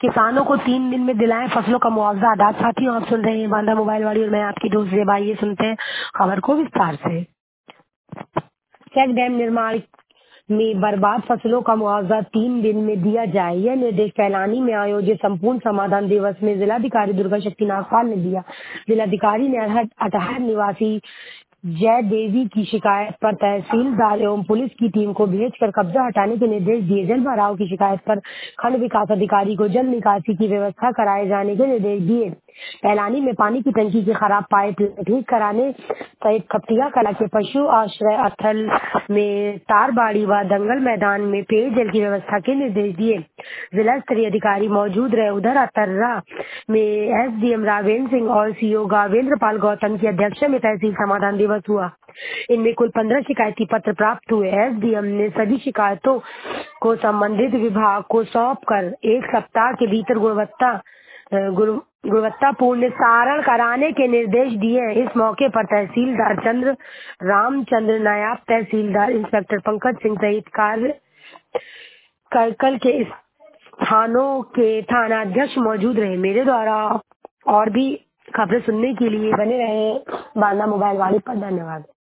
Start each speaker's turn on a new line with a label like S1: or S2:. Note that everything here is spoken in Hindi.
S1: किसानों को 3 दिन में दिलाएं फसलों का मुआवजा अदा। साथियों, आप सुन रहे हैं बांदा मोबाइल वाली और मैं आपकी दोस्त जेबा। ये सुनते हैं खबर को विस्तार से। चेक डैम निर्माण में बर्बाद फसलों का मुआवजा 3 दिन में दिया जाए, यह निर्देश कैलानी में आयोजित संपूर्ण समाधान दिवस में जिलाधिकारी दुर्गा शक्ति नागपाल ने दिया। जिलाधिकारी ने अटहर निवासी जय देवी की शिकायत पर तहसीलदार एवं पुलिस की टीम को भेजकर कब्जा हटाने के निर्देश दिए। जल भराव की शिकायत पर खंड विकास अधिकारी को जल निकासी की व्यवस्था कराए जाने के निर्देश दिए। कैलानी में पानी की टंकी की खराब पाइप ठीक कराने सहित खपटिया कला के पशु आश्रय स्थल में तारबाड़ी व दंगल मैदान में पेयजल की व्यवस्था के निर्देश दिए। जिला स्तरीय अधिकारी मौजूद रहे। उधर अतर्रा में एसडीएम राघवेंद्र सिंह और सीओ गावेंद्र पाल गौतम की अध्यक्षता में तहसील समाधान दिवस हुआ। इनमें कुल 15 शिकायती पत्र प्राप्त हुए। एसडीएम ने सभी शिकायतों को संबंधित विभाग को सौंपकर 1 सप्ताह के भीतर गुणवत्तापूर्ण निस्तारण कराने के निर्देश दिए। इस मौके पर तहसीलदार रामचंद्र नायब, तहसीलदार इंस्पेक्टर पंकज सिंह सहित करकल के थानों के थानाध्यक्ष मौजूद रहे। मेरे द्वारा और भी खबरें सुनने के लिए बने रहे बांदा मोबाइल वाले पर। धन्यवाद।